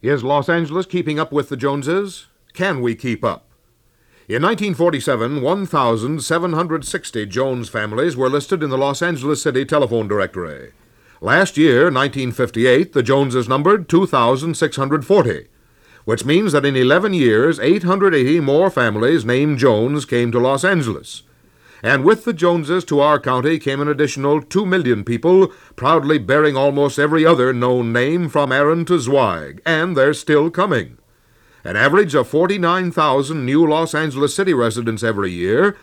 Is Los Angeles keeping up with the Joneses? Can we keep up? In 1947, 1,760 Jones families were listed in the Los Angeles City Telephone Directory. Last year, 1958, the Joneses numbered 2,640, which means that in 11 years, 880 more families named Jones came to Los Angeles. And with the Joneses to our county came an additional 2 million people, proudly bearing almost every other known name from Aaron to Zweig, and they're still coming. An average of 49,000 new Los Angeles City residents every year,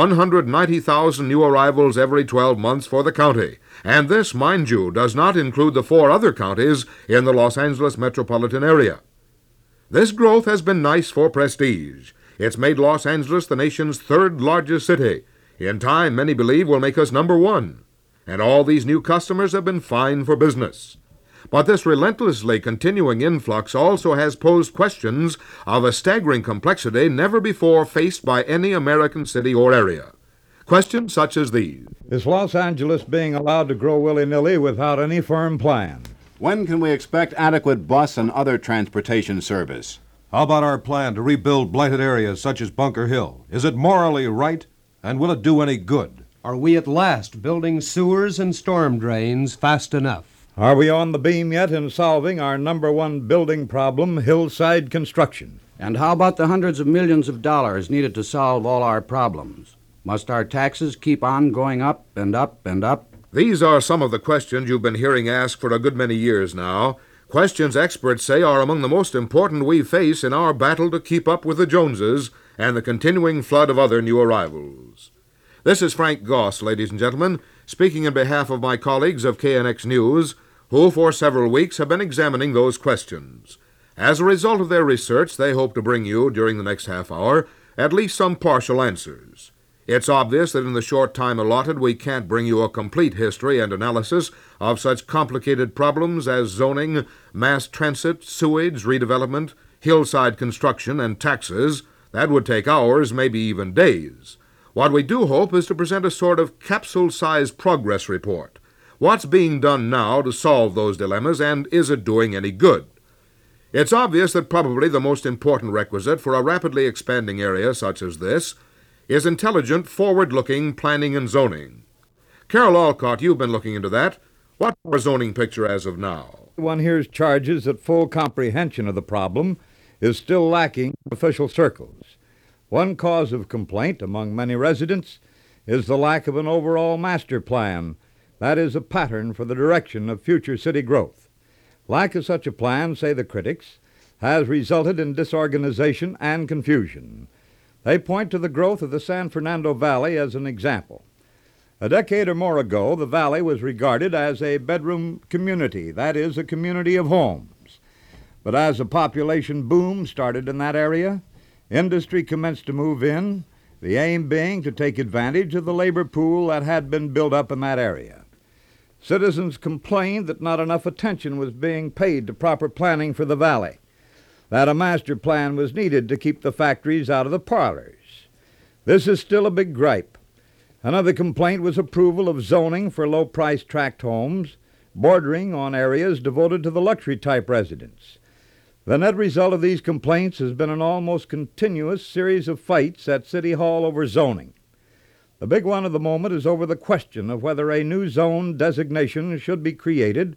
190,000 new arrivals every 12 months for the county. And this, mind you, does not include the 4 other counties in the Los Angeles metropolitan area. This growth has been nice for prestige. It's made Los Angeles the nation's 3rd largest city. In time, many believe will make us number 1. And all these new customers have been fine for business. But this relentlessly continuing influx also has posed questions of a staggering complexity never before faced by any American city or area. Questions such as these. Is Los Angeles being allowed to grow willy-nilly without any firm plan? When can we expect adequate bus and other transportation service? How about our plan to rebuild blighted areas such as Bunker Hill? Is it morally right, and will it do any good? Are we at last building sewers and storm drains fast enough? Are we on the beam yet in solving our number 1 building problem, hillside construction? And how about the hundreds of millions of dollars needed to solve all our problems? Must our taxes keep on going up and up and up? These are some of the questions you've been hearing asked for a good many years now. Questions experts say are among the most important we face in our battle to keep up with the Joneses and the continuing flood of other new arrivals. This is Frank Goss, ladies and gentlemen, speaking on behalf of my colleagues of KNX News, who for several weeks have been examining those questions. As a result of their research, they hope to bring you, during the next half hour, at least some partial answers. It's obvious that in the short time allotted, we can't bring you a complete history and analysis of such complicated problems as zoning, mass transit, sewage, redevelopment, hillside construction, and taxes. That would take hours, maybe even days. What we do hope is to present a sort of capsule-sized progress report. What's being done now to solve those dilemmas, and is it doing any good? It's obvious that probably the most important requisite for a rapidly expanding area such as this is intelligent, forward-looking planning and zoning. Carol Alcott, you've been looking into that. What's our zoning picture as of now? One hears charges that full comprehension of the problem is still lacking in official circles. One cause of complaint among many residents is the lack of an overall master plan. That is a pattern for the direction of future city growth. Lack of such a plan, say the critics, has resulted in disorganization and confusion. They point to the growth of the San Fernando Valley as an example. A decade or more ago, the valley was regarded as a bedroom community, that is, a community of homes. But as a population boom started in that area, industry commenced to move in, the aim being to take advantage of the labor pool that had been built up in that area. Citizens complained that not enough attention was being paid to proper planning for the valley, that a master plan was needed to keep the factories out of the parlors. This is still a big gripe. Another complaint was approval of zoning for low-priced tract homes, bordering on areas devoted to the luxury-type residents. The net result of these complaints has been an almost continuous series of fights at City Hall over zoning. The big one of the moment is over the question of whether a new zone designation should be created,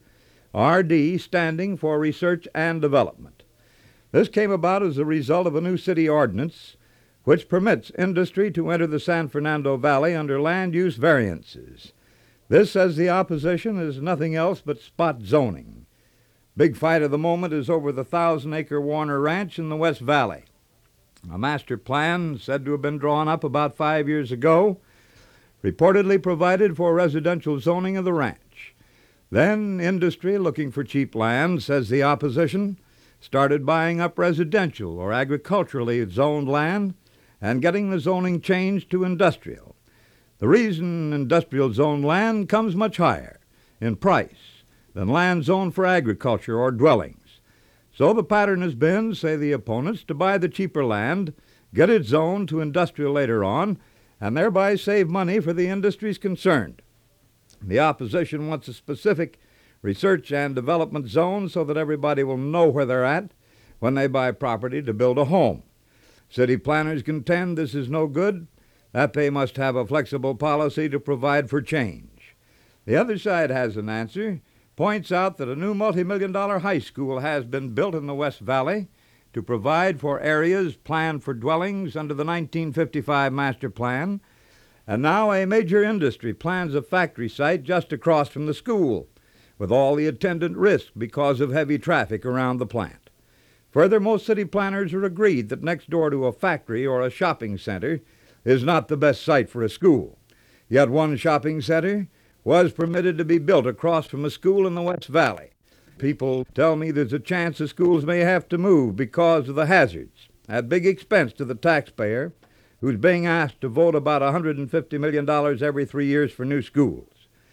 RD standing for Research and Development. This came about as a result of a new city ordinance which permits industry to enter the San Fernando Valley under land use variances. This, says the opposition, is nothing else but spot zoning. Big fight of the moment is over the 1,000-acre Warner Ranch in the West Valley. A master plan, said to have been drawn up about 5 years ago, reportedly provided for residential zoning of the ranch. Then industry, looking for cheap land, says the opposition, started buying up residential or agriculturally zoned land and getting the zoning changed to industrial. The reason industrial zoned land comes much higher in price than land zoned for agriculture or dwellings. So the pattern has been, say the opponents, to buy the cheaper land, get it zoned to industrial later on, and thereby save money for the industries concerned. The opposition wants a specific research and development zones so that everybody will know where they're at when they buy property to build a home. City planners contend this is no good, that they must have a flexible policy to provide for change. The other side has an answer, points out that a new multi-million-dollar high school has been built in the West Valley to provide for areas planned for dwellings under the 1955 master plan, and now a major industry plans a factory site just across from the school, with all the attendant risks because of heavy traffic around the plant. Further, most city planners are agreed that next door to a factory or a shopping center is not the best site for a school. Yet one shopping center was permitted to be built across from a school in the West Valley. People tell me there's a chance the schools may have to move because of the hazards, at big expense to the taxpayer, who's being asked to vote about $150 million every 3 years for new schools.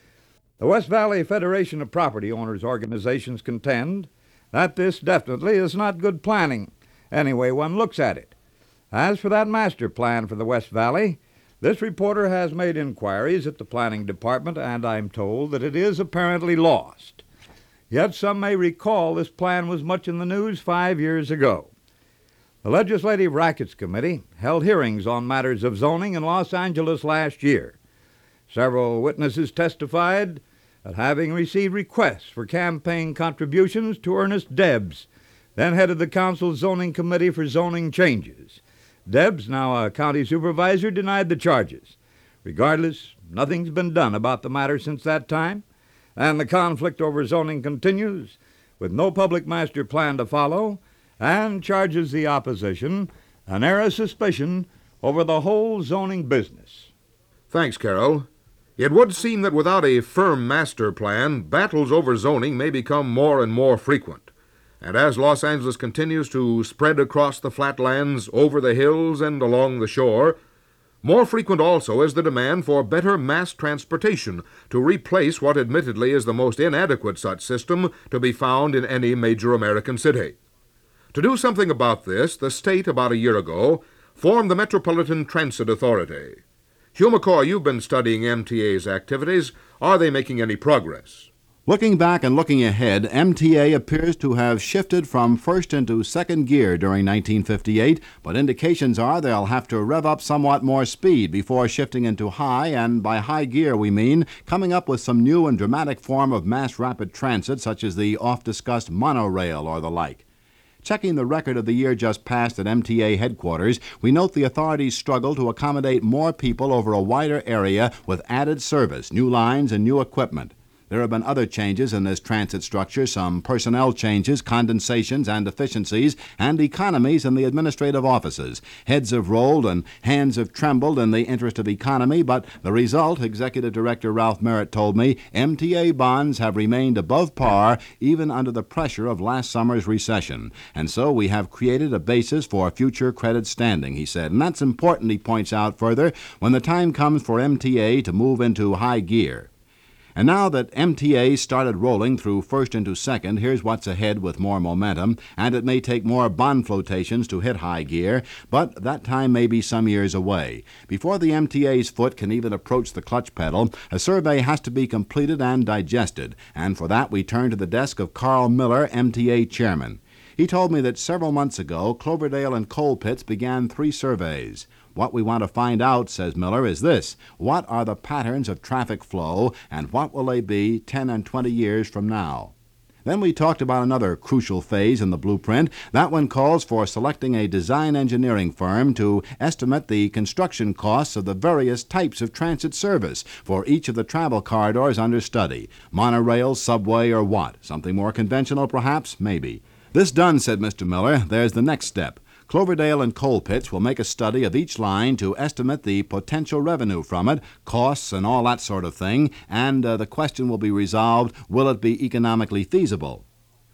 The West Valley Federation of Property Owners Organizations contend that this definitely is not good planning, any way one looks at it. As for that master plan for the West Valley, this reporter has made inquiries at the planning department, and I'm told that it is apparently lost. Yet some may recall this plan was much in the news 5 years ago. The Legislative Rackets Committee held hearings on matters of zoning in Los Angeles last year. Several witnesses testified that having received requests for campaign contributions to Ernest Debs, then head of the council's zoning committee for zoning changes. Debs, now a county supervisor, denied the charges. Regardless, nothing's been done about the matter since that time, and the conflict over zoning continues, with no public master plan to follow, and charges the opposition an air of suspicion over the whole zoning business. Thanks, Carol. It would seem that without a firm master plan, battles over zoning may become more and more frequent. And as Los Angeles continues to spread across the flatlands, over the hills, and along the shore, more frequent also is the demand for better mass transportation to replace what admittedly is the most inadequate such system to be found in any major American city. To do something about this, the state, about a year ago, formed the Metropolitan Transit Authority. Hugh McCoy, you've been studying MTA's activities. Are they making any progress? Looking back and looking ahead, MTA appears to have shifted from first into second gear during 1958, but indications are they'll have to rev up somewhat more speed before shifting into high, and by high gear we mean coming up with some new and dramatic form of mass rapid transit, such as the oft-discussed monorail or the like. Checking the record of the year just passed at MTA headquarters, we note the authorities struggle to accommodate more people over a wider area with added service, new lines, and new equipment. There have been other changes in this transit structure, some personnel changes, condensations and efficiencies, and economies in the administrative offices. Heads have rolled and hands have trembled in the interest of economy, but the result, Executive Director Ralph Merritt told me, MTA bonds have remained above par even under the pressure of last summer's recession. And so we have created a basis for future credit standing, he said. And that's important, he points out further, when the time comes for MTA to move into high gear. And now that MTA started rolling through first into second, here's what's ahead with more momentum, and it may take more bond flotations to hit high gear, but that time may be some years away. Before the MTA's foot can even approach the clutch pedal, a survey has to be completed and digested, and for that we turn to the desk of Carl Miller, MTA chairman. He told me that several months ago, Cloverdale and Colpitts began 3 surveys. What we want to find out, says Miller, is this: what are the patterns of traffic flow, and what will they be 10 and 20 years from now? Then we talked about another crucial phase in the blueprint. That one calls for selecting a design engineering firm to estimate the construction costs of the various types of transit service for each of the travel corridors under study. Monorail, subway, or what? Something more conventional, perhaps? Maybe. This done, said Mr. Miller, there's the next step. Cloverdale and Colpitts will make a study of each line to estimate the potential revenue from it, costs and all that sort of thing, and the question will be resolved, will it be economically feasible?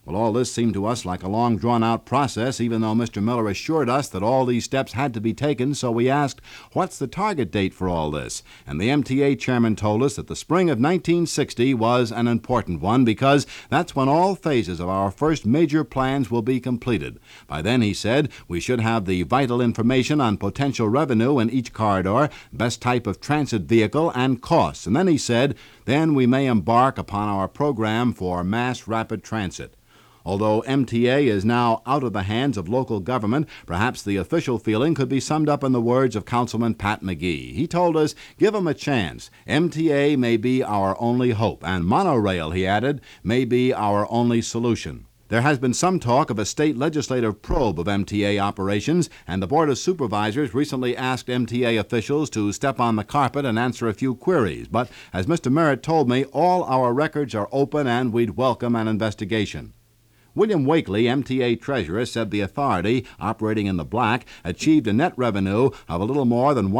Well, all this seemed to us like a long, drawn-out process, even though Mr. Miller assured us that all these steps had to be taken, so we asked, what's the target date for all this? And the MTA chairman told us that the spring of 1960 was an important one because that's when all phases of our first major plans will be completed. By then, he said, we should have the vital information on potential revenue in each corridor, best type of transit vehicle, and costs. And then he said, then we may embark upon our program for mass rapid transit. Although MTA is now out of the hands of local government, perhaps the official feeling could be summed up in the words of Councilman Pat McGee. He told us, give 'em a chance. MTA may be our only hope, and monorail, he added, may be our only solution. There has been some talk of a state legislative probe of MTA operations, and the Board of Supervisors recently asked MTA officials to step on the carpet and answer a few queries. But as Mr. Merritt told me, all our records are open and we'd welcome an investigation. William Wakely, MTA treasurer, said the authority, operating in the black, achieved a net revenue of a little more than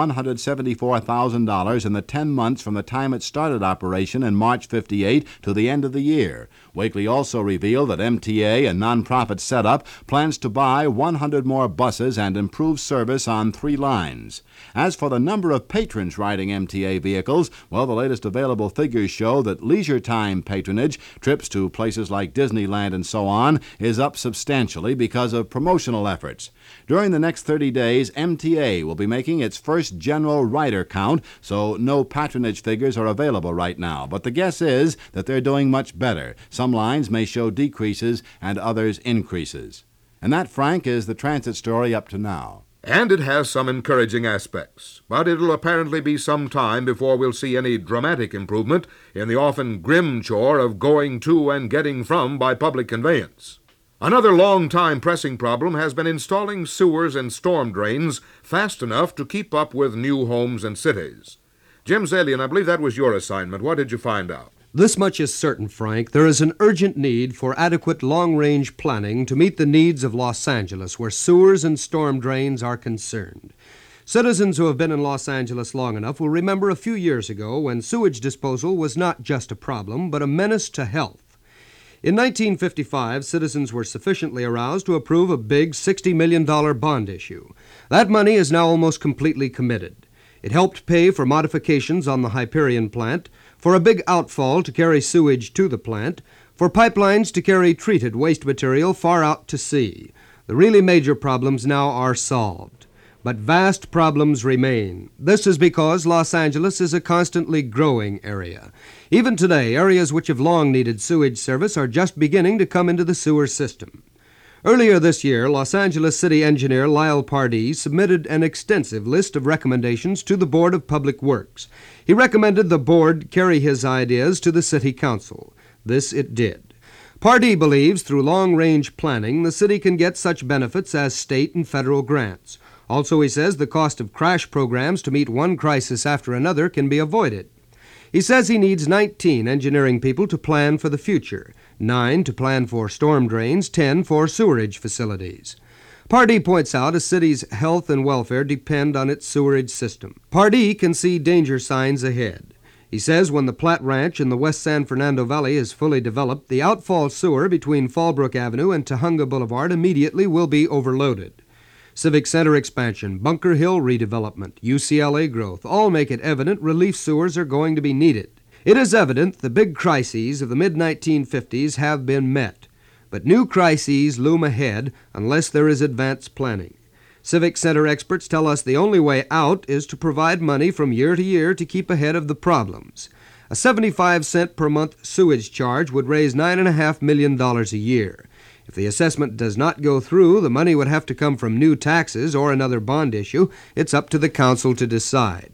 $174,000 in the 10 months from the time it started operation in March '58 to the end of the year. Wakely also revealed that MTA, a nonprofit setup, plans to buy 100 more buses and improve service on 3 lines. As for the number of patrons riding MTA vehicles, well, the latest available figures show that leisure time patronage, trips to places like Disneyland and so on, is up substantially because of promotional efforts. During the next 30 days, MTA will be making its first general rider count, so no patronage figures are available right now. But the guess is that they're doing much better. Some lines may show decreases and others increases. And that, Frank, is the transit story up to now. And it has some encouraging aspects, but it'll apparently be some time before we'll see any dramatic improvement in the often grim chore of going to and getting from by public conveyance. Another long-time pressing problem has been installing sewers and storm drains fast enough to keep up with new homes and cities. Jim Zalian, I believe that was your assignment. What did you find out? This much is certain, Frank. There is an urgent need for adequate long-range planning to meet the needs of Los Angeles, where sewers and storm drains are concerned. Citizens who have been in Los Angeles long enough will remember a few years ago when sewage disposal was not just a problem, but a menace to health. In 1955, citizens were sufficiently aroused to approve a big $60 million bond issue. That money is now almost completely committed. It helped pay for modifications on the Hyperion plant, for a big outfall to carry sewage to the plant, for pipelines to carry treated waste material far out to sea. The really major problems now are solved. But vast problems remain. This is because Los Angeles is a constantly growing area. Even today, areas which have long needed sewage service are just beginning to come into the sewer system. Earlier this year, Los Angeles City Engineer Lyle Pardee submitted an extensive list of recommendations to the Board of Public Works. He recommended the board carry his ideas to the City Council. This it did. Pardee believes through long-range planning the city can get such benefits as state and federal grants. Also, he says the cost of crash programs to meet one crisis after another can be avoided. He says he needs 19 engineering people to plan for the future, 9 to plan for storm drains, 10 for sewerage facilities. Pardee points out a city's health and welfare depend on its sewerage system. Pardee can see danger signs ahead. He says when the Platt Ranch in the West San Fernando Valley is fully developed, the outfall sewer between Fallbrook Avenue and Tujunga Boulevard immediately will be overloaded. Civic Center expansion, Bunker Hill redevelopment, UCLA growth, all make it evident relief sewers are going to be needed. It is evident the big crises of the mid-1950s have been met, but new crises loom ahead unless there is advanced planning. Civic Center experts tell us the only way out is to provide money from year to year to keep ahead of the problems. A 75-cent per month sewage charge would raise $9.5 million a year. If the assessment does not go through, the money would have to come from new taxes or another bond issue. It's up to the council to decide.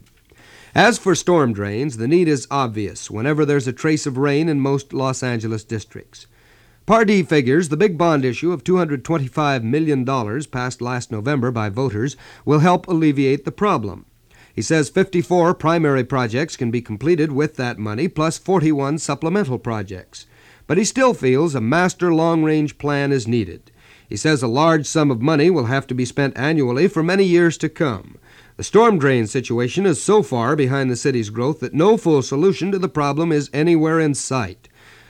As for storm drains, the need is obvious whenever there's a trace of rain in most Los Angeles districts. Pardee figures the big bond issue of $225 million passed last November by voters will help alleviate the problem. He says 54 primary projects can be completed with that money, plus 41 supplemental projects. But he still feels a master long-range plan is needed. He says a large sum of money will have to be spent annually for many years to come. The storm drain situation is so far behind the city's growth that no full solution to the problem is anywhere in sight.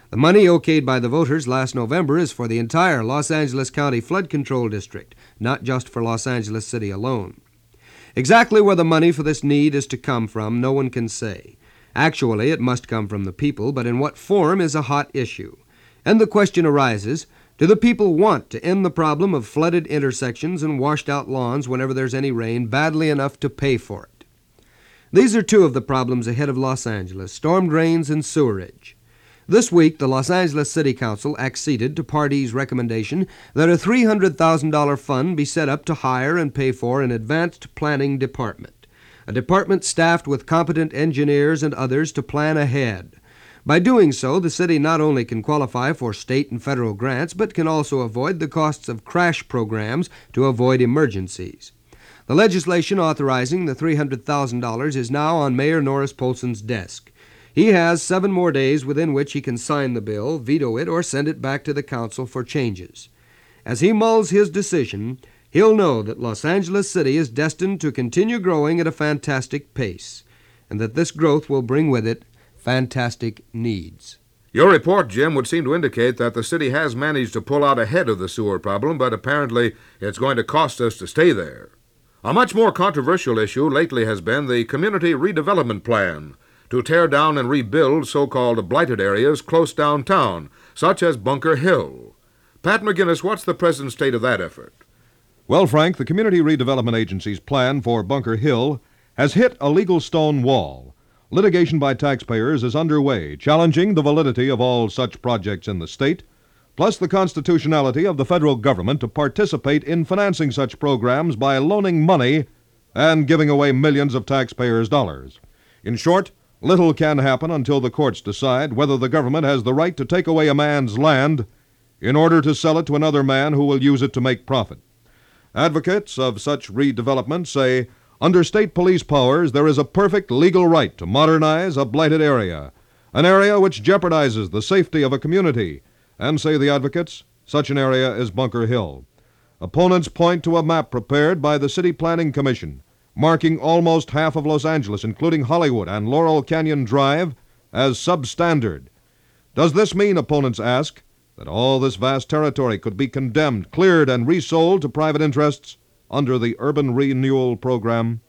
The money okayed by the voters last November is for the entire Los Angeles County Flood Control District, not just for Los Angeles City alone. Exactly where the money for this need is to come from, no one can say. Actually, it must come from the people, but in what form is a hot issue. And the question arises, do the people want to end the problem of flooded intersections and washed-out lawns whenever there's any rain badly enough to pay for it? These are two of the problems ahead of Los Angeles, storm drains and sewerage. This week, the Los Angeles City Council acceded to Pardee's recommendation that a $300,000 fund be set up to hire and pay for an advanced planning department, a department staffed with competent engineers and others to plan ahead. By doing so, the city not only can qualify for state and federal grants, but can also avoid the costs of crash programs to avoid emergencies. The legislation authorizing the $300,000 is now on Mayor Norris Polson's desk. He has 7 more days within which he can sign the bill, veto it, or send it back to the council for changes. As he mulls his decision, he'll know that Los Angeles City is destined to continue growing at a fantastic pace, and that this growth will bring with it fantastic needs. Your report, Jim, would seem to indicate that the city has managed to pull out ahead of the sewer problem, but apparently it's going to cost us to stay there. A much more controversial issue lately has been the Community Redevelopment Plan, to tear down and rebuild so-called blighted areas close downtown, such as Bunker Hill. Pat McGinnis, what's the present state of that effort? Well, Frank, the Community Redevelopment Agency's plan for Bunker Hill has hit a legal stone wall. Litigation by taxpayers is underway, challenging the validity of all such projects in the state, plus the constitutionality of the federal government to participate in financing such programs by loaning money and giving away millions of taxpayers' dollars. In short, little can happen until the courts decide whether the government has the right to take away a man's land in order to sell it to another man who will use it to make profit. Advocates of such redevelopment say, under state police powers, there is a perfect legal right to modernize a blighted area, an area which jeopardizes the safety of a community, and, say the advocates, such an area is Bunker Hill. Opponents point to a map prepared by the City Planning Commission, marking almost half of Los Angeles, including Hollywood and Laurel Canyon Drive, as substandard. Does this mean, opponents ask, that all this vast territory could be condemned, cleared, and resold to private interests under the Urban Renewal Program?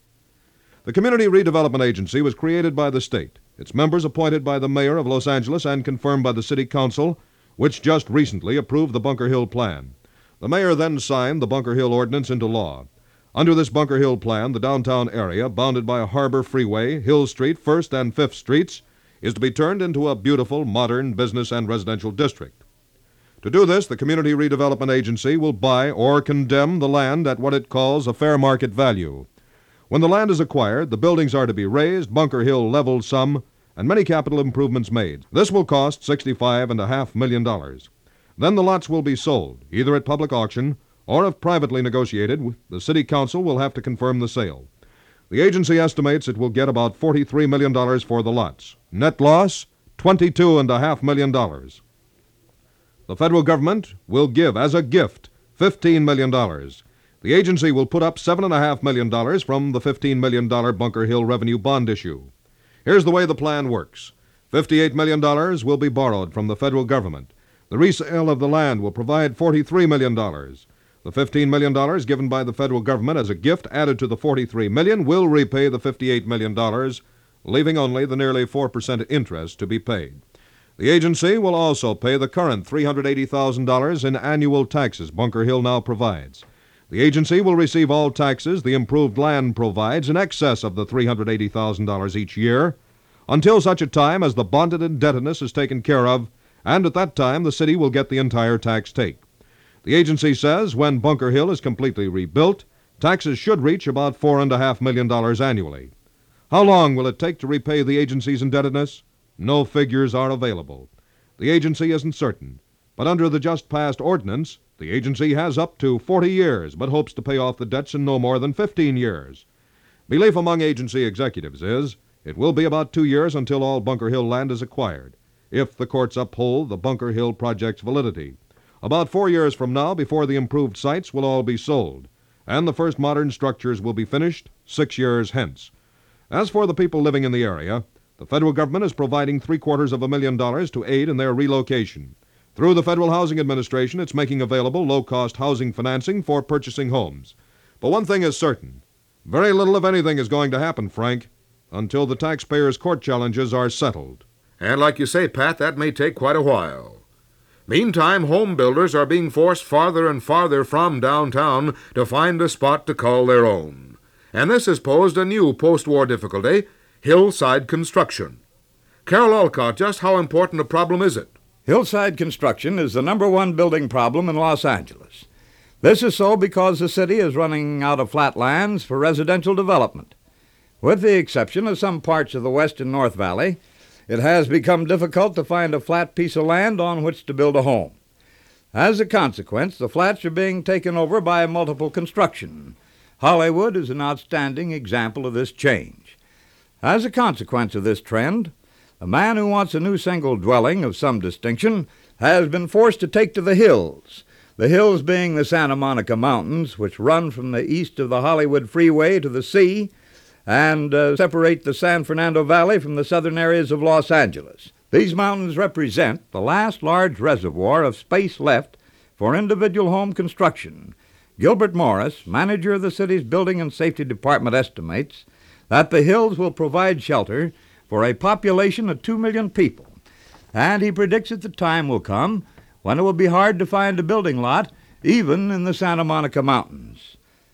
The Community Redevelopment Agency was created by the state, its members appointed by the mayor of Los Angeles and confirmed by the City Council, which just recently approved the Bunker Hill Plan. The mayor then signed the Bunker Hill Ordinance into law. Under this Bunker Hill plan, the downtown area, bounded by a harbor freeway, Hill Street, 1st and 5th Streets, is to be turned into a beautiful, modern business and residential district. To do this, the Community Redevelopment Agency will buy or condemn the land at what it calls a fair market value. When the land is acquired, the buildings are to be raised, Bunker Hill leveled some, and many capital improvements made. This will cost $65.5 million. Then the lots will be sold, either at public auction or if privately negotiated, the City Council will have to confirm the sale. The agency estimates it will get about $43 million for the lots. Net loss, $22.5 million. The federal government will give as a gift $15 million. The agency will put up $7.5 million from the $15 million Bunker Hill revenue bond issue. Here's the way the plan works. $58 million will be borrowed from the federal government. The resale of the land will provide $43 million. The $15 million given by the federal government as a gift added to the $43 million will repay the $58 million, leaving only the nearly 4% interest to be paid. The agency will also pay the current $380,000 in annual taxes Bunker Hill now provides. The agency will receive all taxes the improved land provides in excess of the $380,000 each year until such a time as the bonded indebtedness is taken care of, and at that time the city will get the entire tax take. The agency says when Bunker Hill is completely rebuilt, taxes should reach about $4.5 million annually. How long will it take to repay the agency's indebtedness? No figures are available. The agency isn't certain, but under the just passed ordinance, the agency has up to 40 years, but hopes to pay off the debts in no more than 15 years. Belief among agency executives is it will be about 2 years until all Bunker Hill land is acquired, if the courts uphold the Bunker Hill project's validity. About 4 years from now, before the improved sites will all be sold, and the first modern structures will be finished 6 years hence. As for the people living in the area, The federal government is providing $750,000 to aid in their relocation. Through the Federal Housing Administration, it's making available low-cost housing financing for purchasing homes. But one thing is certain. Very little, if anything, is going to happen, Frank, until the taxpayers' court challenges are settled. And like you say, Pat, that may take quite a while. Meantime, home builders are being forced farther and farther from downtown to find a spot to call their own. And this has posed a new post-war difficulty, hillside construction. Carol Olcott, just how important a problem is it? Hillside construction is the #1 building problem in Los Angeles. This is so because the city is running out of flat lands for residential development. With the exception of some parts of the West and North Valley, it has become difficult to find a flat piece of land on which to build a home. As a consequence, the flats are being taken over by multiple construction. Hollywood is an outstanding example of this change. As a consequence of this trend, a man who wants a new single dwelling of some distinction has been forced to take to the hills being the Santa Monica Mountains, which run from the east of the Hollywood Freeway to the sea and separate the San Fernando Valley from the southern areas of Los Angeles. These mountains represent the last large reservoir of space left for individual home construction. Gilbert Morris, manager of the city's Building and Safety Department, estimates that the hills will provide shelter for a population of 2 million people, and he predicts that the time will come when it will be hard to find a building lot even in the Santa Monica Mountains.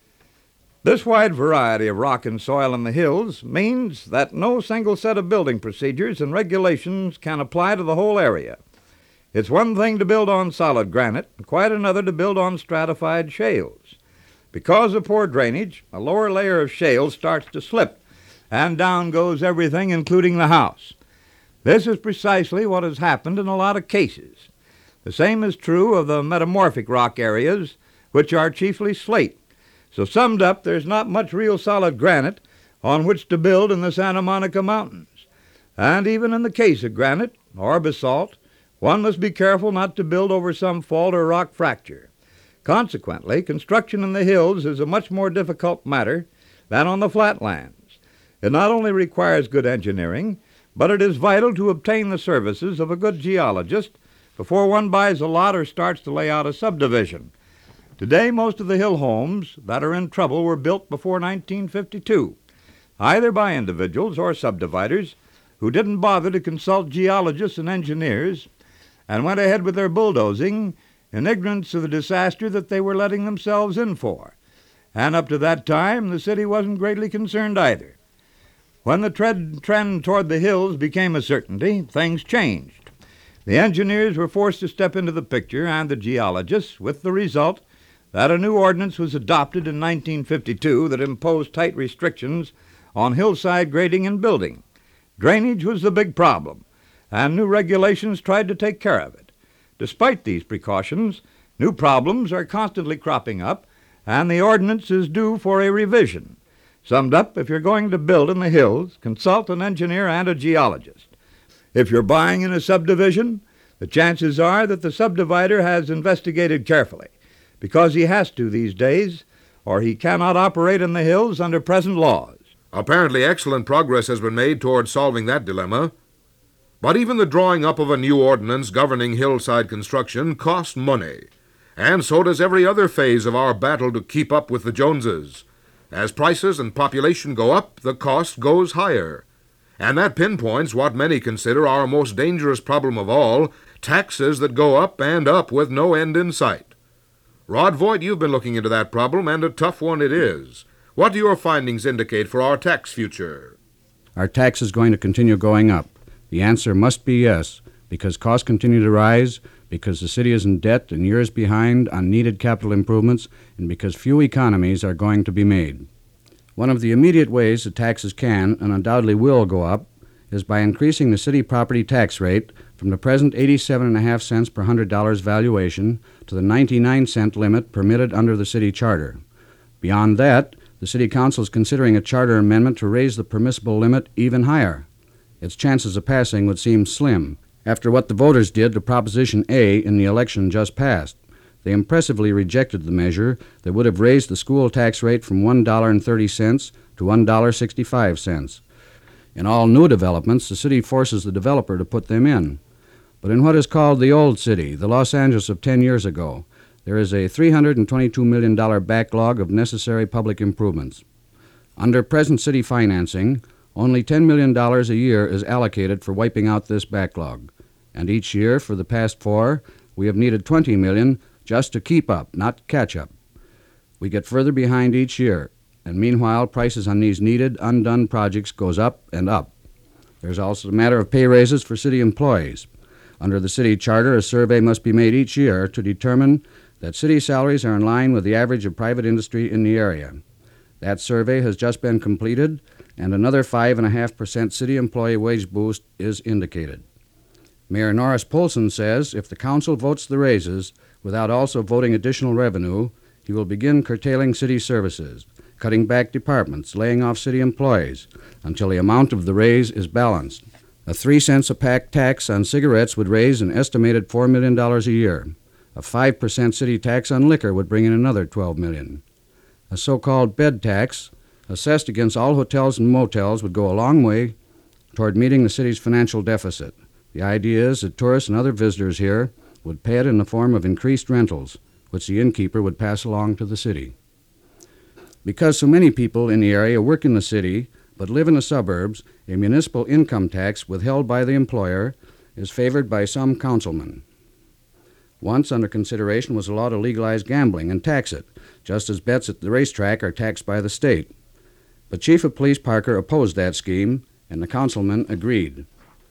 This wide variety of rock and soil in the hills means that no single set of building procedures and regulations can apply to the whole area. It's one thing to build on solid granite, and quite another to build on stratified shales. Because of poor drainage, a lower layer of shale starts to slip, and down goes everything, including the house. This is precisely what has happened in a lot of cases. The same is true of the metamorphic rock areas, which are chiefly slate. So summed up, there's not much real solid granite on which to build in the Santa Monica Mountains. And even in the case of granite or basalt, one must be careful not to build over some fault or rock fracture. Consequently, construction in the hills is a much more difficult matter than on the flatlands. It not only requires good engineering, but it is vital to obtain the services of a good geologist before one buys a lot or starts to lay out a subdivision. Today, most of the hill homes that are in trouble were built before 1952, either by individuals or subdividers who didn't bother to consult geologists and engineers and went ahead with their bulldozing in ignorance of the disaster that they were letting themselves in for. And up to that time, the city wasn't greatly concerned either. When the trend toward the hills became a certainty, things changed. The engineers were forced to step into the picture, and the geologists, with the result that a new ordinance was adopted in 1952 that imposed tight restrictions on hillside grading and building. Drainage was the big problem, and new regulations tried to take care of it. Despite these precautions, new problems are constantly cropping up, and the ordinance is due for a revision. Summed up, if you're going to build in the hills, consult an engineer and a geologist. If you're buying in a subdivision, the chances are that the subdivider has investigated carefully, because he has to these days, or he cannot operate in the hills under present laws. Apparently excellent progress has been made toward solving that dilemma. But even the drawing up of a new ordinance governing hillside construction costs money, and so does every other phase of our battle to keep up with the Joneses. As prices and population go up, the cost goes higher. And that pinpoints what many consider our most dangerous problem of all, taxes that go up and up with no end in sight. Rod Voigt, you've been looking into that problem, and a tough one it is. What do your findings indicate for our tax future? Are taxes going to continue going up? The answer must be yes, because costs continue to rise, because the city is in debt and years behind on needed capital improvements, and because few economies are going to be made. One of the immediate ways that taxes can, and undoubtedly will, go up is by increasing the city property tax rate from the present 87.5 cents per $100 valuation to the 99-cent limit permitted under the city charter. Beyond that, the city council is considering a charter amendment to raise the permissible limit even higher. Its chances of passing would seem slim after what the voters did to Proposition A in the election just passed. They impressively rejected the measure that would have raised the school tax rate from $1.30 to $1.65. In all new developments, the city forces the developer to put them in. But in what is called the old city, the Los Angeles of 10 years ago, there is a $322 million backlog of necessary public improvements. Under present city financing, only $10 million a year is allocated for wiping out this backlog. And each year, for the past 4, we have needed $20 million just to keep up, not catch up. We get further behind each year, and meanwhile, prices on these needed, undone projects goes up and up. There's also the matter of pay raises for city employees. Under the city charter, a survey must be made each year to determine that city salaries are in line with the average of private industry in the area. That survey has just been completed, and another 5.5% city employee wage boost is indicated. Mayor Norris Polson says if the council votes the raises without also voting additional revenue, he will begin curtailing city services, cutting back departments, laying off city employees, until the amount of the raise is balanced. A 3 cents a pack tax on cigarettes would raise an estimated $4 million a year. A 5% city tax on liquor would bring in another $12 million. A so-called bed tax, assessed against all hotels and motels, would go a long way toward meeting the city's financial deficit. The idea is that tourists and other visitors here would pay it in the form of increased rentals, which the innkeeper would pass along to the city. Because so many people in the area work in the city but live in the suburbs, a municipal income tax withheld by the employer is favored by some councilmen. Once under consideration was a law to legalize gambling and tax it, just as bets at the racetrack are taxed by the state. But Chief of Police Parker opposed that scheme, and the councilmen agreed.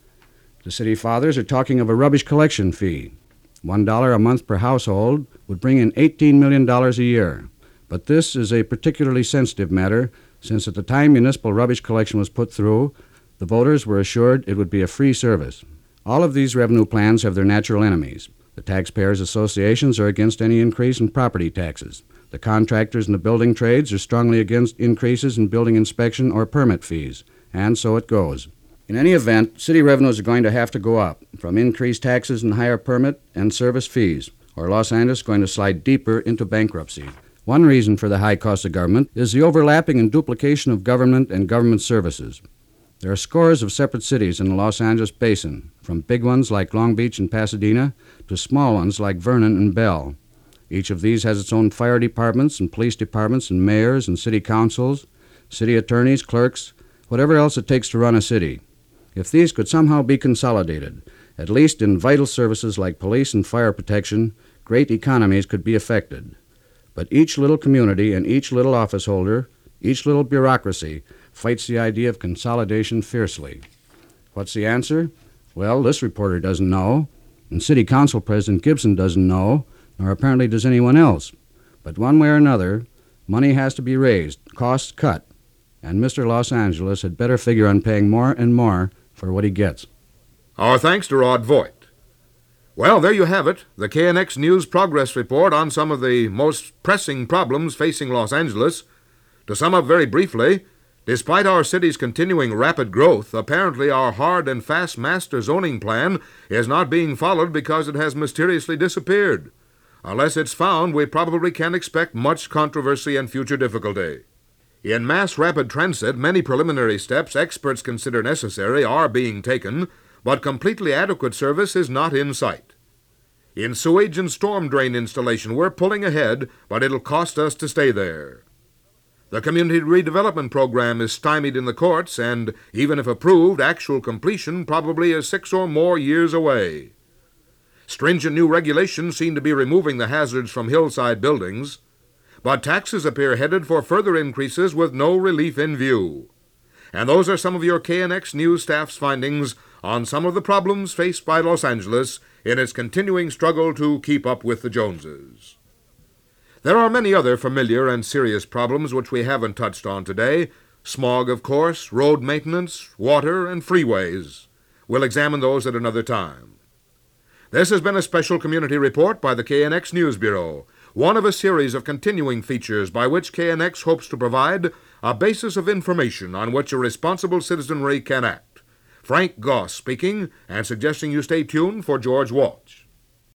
The city fathers are talking of a rubbish collection fee. $1 a month per household would bring in $18 million a year. But this is a particularly sensitive matter, since at the time municipal rubbish collection was put through, the voters were assured it would be a free service. All of these revenue plans have their natural enemies. The taxpayers' associations are against any increase in property taxes. The contractors and the building trades are strongly against increases in building inspection or permit fees, and so it goes. In any event, city revenues are going to have to go up from increased taxes and higher permit and service fees, or Los Angeles is going to slide deeper into bankruptcy. One reason for the high cost of government is the overlapping and duplication of government and government services. There are scores of separate cities in the Los Angeles basin, from big ones like Long Beach and Pasadena to small ones like Vernon and Bell. Each of these has its own fire departments and police departments and mayors and city councils, city attorneys, clerks, whatever else it takes to run a city. If these could somehow be consolidated, at least in vital services like police and fire protection, great economies could be effected. But each little community and each little office holder, each little bureaucracy, fights the idea of consolidation fiercely. What's the answer? Well, this reporter doesn't know, and City Council President Gibson doesn't know, nor apparently does anyone else. But one way or another, money has to be raised, costs cut, and Mr. Los Angeles had better figure on paying more and more for what he gets. Our thanks to Rod Voigt. Well, there you have it, the KNX News Progress Report on some of the most pressing problems facing Los Angeles. To sum up very briefly, despite our city's continuing rapid growth, apparently our hard and fast master zoning plan is not being followed because it has mysteriously disappeared. Unless it's found, we probably can expect much controversy and future difficulty. In mass rapid transit, many preliminary steps experts consider necessary are being taken, but completely adequate service is not in sight. In sewage and storm drain installation, we're pulling ahead, but it'll cost us to stay there. The community redevelopment program is stymied in the courts, and even if approved, actual completion probably is 6 or more years away. Stringent new regulations seem to be removing the hazards from hillside buildings, but taxes appear headed for further increases with no relief in view. And those are some of your KNX News staff's findings on some of the problems faced by Los Angeles in its continuing struggle to keep up with the Joneses. There are many other familiar and serious problems which we haven't touched on today. Smog, of course, road maintenance, water, and freeways. We'll examine those at another time. This has been a special community report by the KNX News Bureau, one of a series of continuing features by which KNX hopes to provide a basis of information on which a responsible citizenry can act. Frank Goss speaking and suggesting you stay tuned for George Walsh.